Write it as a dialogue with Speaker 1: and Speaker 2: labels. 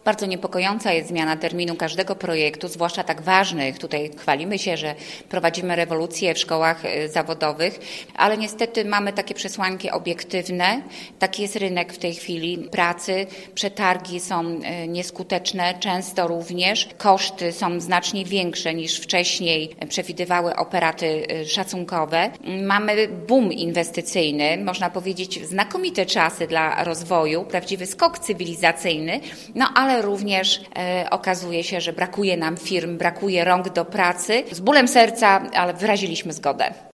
Speaker 1: Bardzo niepokojąca jest zmiana terminu każdego projektu, zwłaszcza tak ważnych. Tutaj chwalimy się, że prowadzimy rewolucję w szkołach zawodowych, ale niestety mamy takie przesłanki obiektywne. Taki jest rynek w tej chwili pracy. Przetargi są nieskuteczne, często również. Koszty są znacznie większe niż wcześniej przewidywały operaty szacunkowe. Mamy boom inwestycyjny, można powiedzieć znakomite czasy dla rozwoju, prawdziwy skok cywilizacyjny, ale również okazuje się, że brakuje nam firm, brakuje rąk do pracy. Z bólem serca, ale wyraziliśmy zgodę.